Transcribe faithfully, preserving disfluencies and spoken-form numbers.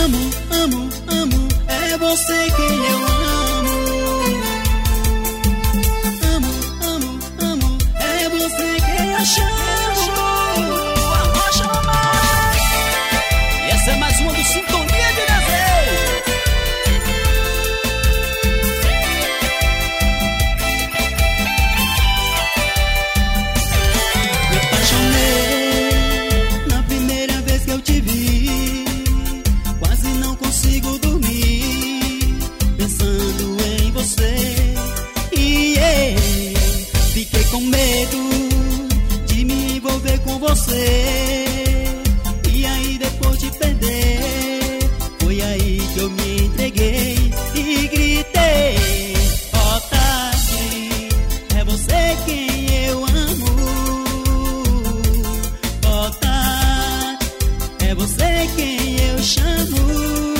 amo, amo, amo, é você quem eu amo. Amo, amo, amo, é você quem eu chamo. Amor chama. E essa é mais uma do Sintonia de Desejo. Me apaixonei na primeira vez que eu te vi. Quase não consigo dormir pensando em você. E yeah, fiquei com medo de me envolver com você. E aí depois de perder, foi aí que eu me entreguei e gritei: ó Tati, é você quem eu amo. Ó Tati, é você quem eu chamo.